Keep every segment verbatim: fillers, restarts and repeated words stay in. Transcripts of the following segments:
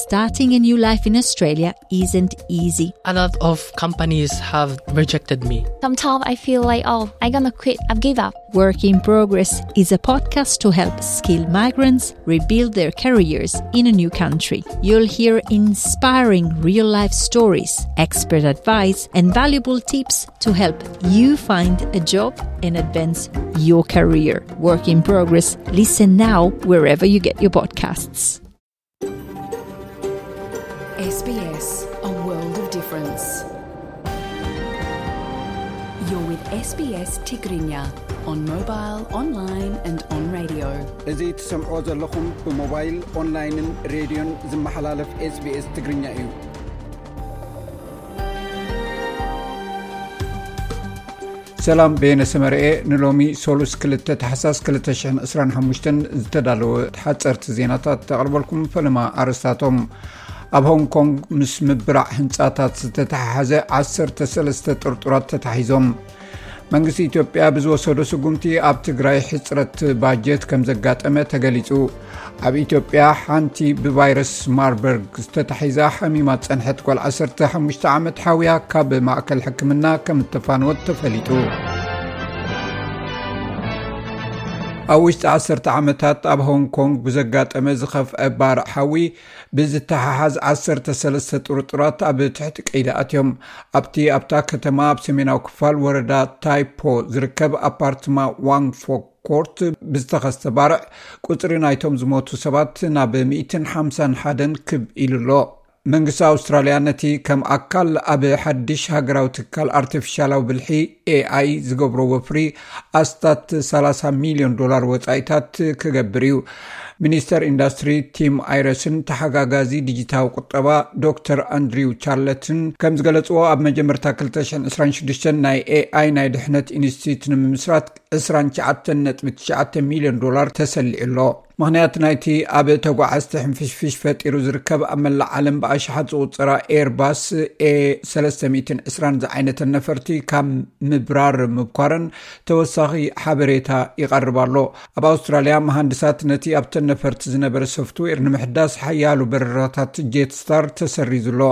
Starting a new life in Australia isn't easy. A lot of companies have rejected me. Sometimes I feel like, oh, I'm gonna quit, I've give up. Work in Progress is a podcast to help skilled migrants rebuild their careers in a new country. You'll hear inspiring real-life stories, expert advice, and valuable tips to help you find a job and advance your career. Work in Progress. Listen now wherever you get your podcasts. S B S, a world of difference. You're with S B S Tigrinya on mobile, online and on radio. እዚህ ትሰምዑ ዘለኹም ብሞባይል ኦንላይንን ሬድዮን ዝመሓላለፍ ኤስ ቢ ኤስ ትግርኛ እዩ። ሰላም ቤነሰመርኤ ንሎሚ ሶሉስ ክልተ ተሓሳስ ክልተ ሽሕን ዕስራን ሓሙሽተን ዝተዳለወ ሓፀርቲ ዜናታት ተቐርበልኩም ፈለማ ኣርስታቶም ኣብ ሆንግ ኮንግ ምስ ምብራዕ ህንጻታት ዝተተሓሓዘ ዓሰርተ ሰለስተ ጥርጡራት ተታሒዞም መንግስቲ ኢትዮጵያ ብዝወሰዶ ስጉምቲ ኣብ ትግራይ ሕጽረት ባጀት ከም ዘጋጠመ ተገሊጹ ኣብ ኢትዮጵያ ሓንቲ ብቫይረስ ማርበርግ ዝተታሒዛ ሓሚማት ጸንሐት ጓል ዓሰርተ ሓሙሽተ ዓመት ሓውያ ካብ ማእከል ሕክምና ከም ተፋንወት ተፈሊጡ ኣብ ውሽጢ ዓሰርተ ዓመታት ኣብ ሆንግ ኮንግ ብዘጋጠመ ዝኸፍአ ባርዕ ሓዊ ብዝተሓሓዝ ዓሰርተ ሰለስተ ጥርጡራት ኣብ ትሕቲ ቀይዲ ኣትዮም ኣብቲ ኣብታ ከተማ ኣብ ሰሜናዊ ክፋል ወረዳ ታይፖ ዝርከብ ኣፓርትማ ዋንግ ፎክ ኮርት ብዝተኸስተ ባርዕ ቁፅሪ ናይቶም ዝሞቱ ሰባት ናብ መቶ ሓምሳ ወሓደ ክብ ኢሉሎ መንግስቲ ኣውስትራልያ ነቲ ከም ኣካል ኣብ ሓድሽ ሃገራዊ ትካል ኣርቲፊሻላዊ ብልሒ ኤ ኣይ ዝገብሮ ወፍሪ ኣስታት ሰላሳ ሚልዮን ዶላር ወጻኢታት ክገብር እዩ ሚኒስተር ኢንዱስትሪ ቲም ኣይረስን ተሓጋጋዚ ዲጂታል ቁጠባ ዶክተር አንድሪው ቻርለትን ከም ዝገለጽዎ ኣብ መጀመርታ ክልተ ሽሕን ዕስራን ሽዱሽተ ናይ ኤ ኣይ ናይ ድሕነት ኢንስቲትዩት ንምስራት ዕስራን ትሽዓተ ነጥቢ ትሽዓተ ሚልዮን ዶላር ተሰሊዑሎ ምኽንያት ናይቲ ኣብ ተጓዓዝቲ ሕንፍሽፍሽ ፈጢሩ ዝርከብ ኣብ መላእ ዓለም ብኣሽሓት ዝቑፀራ ኤርባስ ኤ ሰለስተ ሚእትን ዕስራን ዝዓይነተ ነፈርቲ ካብ ምብራር ምኳረን ተወሳኺ ሓበሬታ ይቐርባሎ ኣብ ኣውስትራልያ መሃንድሳት ነቲ ኣብተን ነፈርቲ ዝነበረ ሶፍትዌር ንምሕዳስ ሓያሉ በረራታት ጄት ስታር ተሰሪዙሎ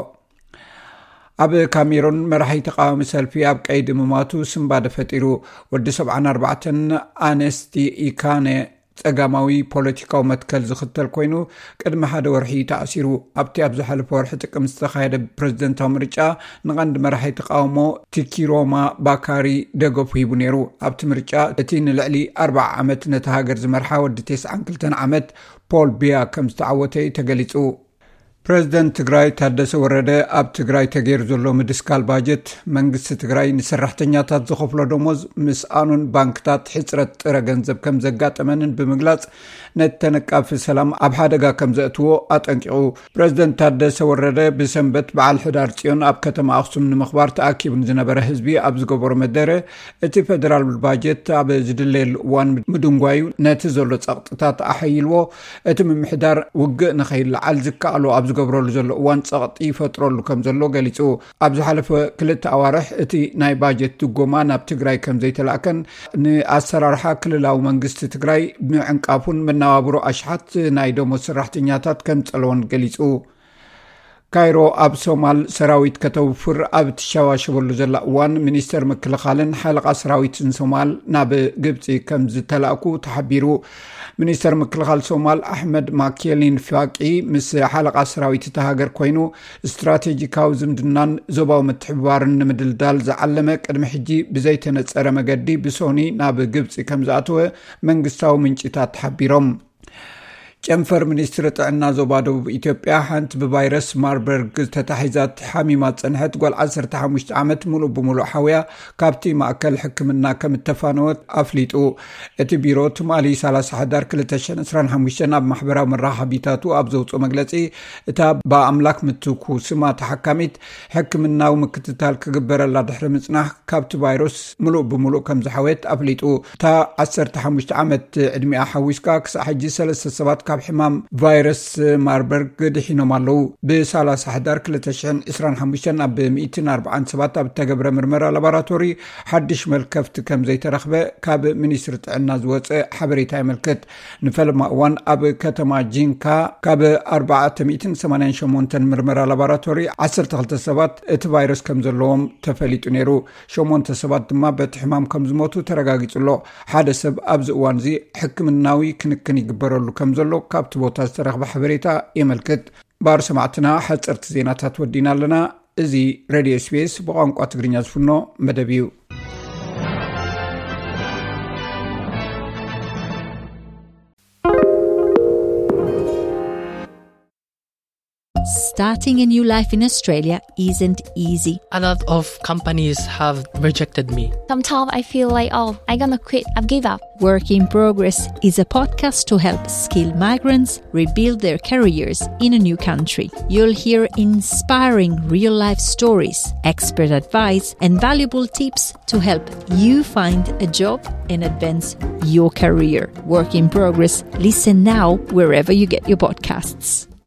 ኣብ ካሜሩን መራሒ ተቃዋሚ ሰልፊ ኣብ ቀይዲ ምማቱ ስምባደ ፈጢሩ ወዲ ሰብዓን ኣርባዕተን ኣነስቲ ኢካነ ጸጋማዊ ፖለቲካዊ መትከል ዝኽተል ኮይኑ ቅድሚ ሓደ ወርሒ ተኣሲሩ ኣብቲ ኣብ ዝሓለፈ ወርሒ ጥቅም ዝተኻየደ ፕሬዝደንታዊ ምርጫ ንቐንዲ መራሒ ተቃውሞ ቲኪሮማ ባካሪ ደገፉ ሂቡ ነይሩ ኣብቲ ምርጫ እቲ ንልዕሊ ኣርባዓ ዓመት ነቲ ሃገር ዝመርሓ ወዲ ተስዓን ክልተን ዓመት ፖል ቢያ ከም ዝተዓወተ ተገሊጹ ፕሬዝደንት ትግራይ ታደሰ ወረደ ኣብ ትግራይ ተገይሩ ዘሎ ምድስካል ባጀት መንግስቲ ትግራይ ንሰራሕተኛታት ዝኸፍሎ ደሞዝ ምስ ኣኑን ባንክታት ሕጽረት ጥረ ገንዘብ ከም ዘጋጠመንን ብምግላጽ ነተነቃፊ ሰላም ኣብ ሓደጋ ከም ዘእትዎ ኣጠንቂቑ ፕሬዝደንት ታደሰ ወረደ ብሰንበት በዓል ሕዳር ጽዮን ኣብ ከተማ ኣክሱም ንምኽባር ተኣኪቡ ዝነበረ ህዝቢ ኣብ ዝገበሮ መደረ እቲ ፌደራል ባጀት ኣብ ዝድለየሉ እዋን ምድንጓዩ ነቲ ዘሎ ጸቕጥታት ኣሐይልዎ እቲ ምምሕዳር ውግእ ንኸይለዓል ዝከኣሉ ኣብ ዝገብረሉ ዘሎ እዋን ጸቕጢ ይፈጥረሉ ከም ዘሎ ገሊጹ ኣብ ዝሓለፈ ክልተ ኣዋርሕ እቲ ናይ ባጀት ድጎማ ናብ ትግራይ ከም ዘይተላከን ንኣሰራርሓ ክልላዊ መንግስቲ ትግራይ ምዕንቃፉን መናዋብሮ ኣሽሓት ናይ ደሞዝ ሰራሕተኛታት ከም ጸለወን ገሊጹ ካይሮ ኣብ ሶማል ሰራዊት ከተውፍር ኣብ ትሻዋሸበሉ ዘላ እዋን ሚኒስተር ምክልኻልን ሓለቓ ሰራዊትን ሶማል ናብ ግብፂ ከም ዝተላእኩ ተሓቢሩ ሚኒስተር ምክልኻል ሶማል ኣሕመድ ማኬሊን ፋቂ ምስ ሓለቓ ሰራዊት ተሃገር ኮይኑ ስትራቴጂካዊ ዝምድናን ዞባዊ ምትሕብባርን ንምድልዳል ዝዓለመ ቅድሚ ሕጂ ብዘይተነፀረ መገዲ ብሶኒ ናብ ግብፂ ከም ዝኣተወ መንግስታዊ ምንጭታት ተሓቢሮም ጨንፈር ሚኒስትር ጥዕና ዞባ ደቡብ ኢትዮጵያ ሓንቲ ብቫይረስ ማርበርግ ተታሒዛት ሓሚማት ጸንሐት ጓል ዓሰርተ ሓሙሽተ ዓመት ሙሉእ ብሙሉእ ሓውያ ካብቲ ማእከል ሕክምና ከም ተፋነወት ኣፍሊጡ እቲ ቢሮ ትማሊ ሰላሳ ሕዳር ክልተ ሽሕን ዕስራን ሓሙሽተ ኣብ ማሕበራዊ መራኸቢታቱ ኣብ ዘውፅኦ መግለጺ እታ ብኣምላክ ምትኩ ስማ ተሓካሚት ሕክምናዊ ምክትታል ክግበረላ ድሕሪ ምጽናሕ ካብቲ ቫይረስ ሙሉእ ብሙሉእ ከም ዝሓወት ኣፍሊጡ እታ ዓሰርተ ሓሙሽተ ዓመት ዕድሚኣ ሓዊስካ ክሳብ ሕጂ ሰለስተ ሰባት ካብ ካብ ሕማም ቫይረስ ማርበርግ ድሒኖም ኣለዉ ብ30 ሕዳር ክልተ ሽሕን ዒስራን ሓሙሽተን ኣብ ሚእትን ኣርባዓን ሰባት ኣብ ተገብረ ምርመራ ላቦራቶሪ ሓድሽ መልከፍቲ ከም ዘይተረኽበ ካብ ሚኒስትሪ ጥዕና ዝወፀ ሓበሬታ ይምልክት ንፈለማ እዋን ኣብ ከተማ ጂንካ ካብ ኣርባዕተ ሚእትን ሰማንያን ሸሞንተ ምርመራ ላቦራቶሪ ዓሰርተ ክልተ ሰባት እቲ ቫይረስ ከም ዘለዎም ተፈሊጡ ነይሩ ሸሞንተ ሰባት ድማ በቲ ሕማም ከም ዝሞቱ ተረጋጊጹሎ ሓደ ሰብ ኣብዚ እዋን እዚ ሕክምናዊ ክንክን ይግበረሉ ከም ዘሎ ካብቲ ቦታ ዝተረኽበ ሓበሬታ ይምልክት ባር ሰማዕትና ሓፀርቲ ዜናታት ወዲና ኣለና እዚ ሬድዮ ኤስ ቢ ኤስ ብቋንቋ ትግርኛ ዝፍኖ መደብ እዩ Starting a new life in Australia isn't easy. A lot of companies have rejected me. Sometimes I feel like, oh, I'm gonna quit. I've give up. Work in Progress is a podcast to help skilled migrants rebuild their careers in a new country. You'll hear inspiring real-life stories, expert advice, and valuable tips to help you find a job and advance your career. Work in Progress. Listen now wherever you get your podcasts.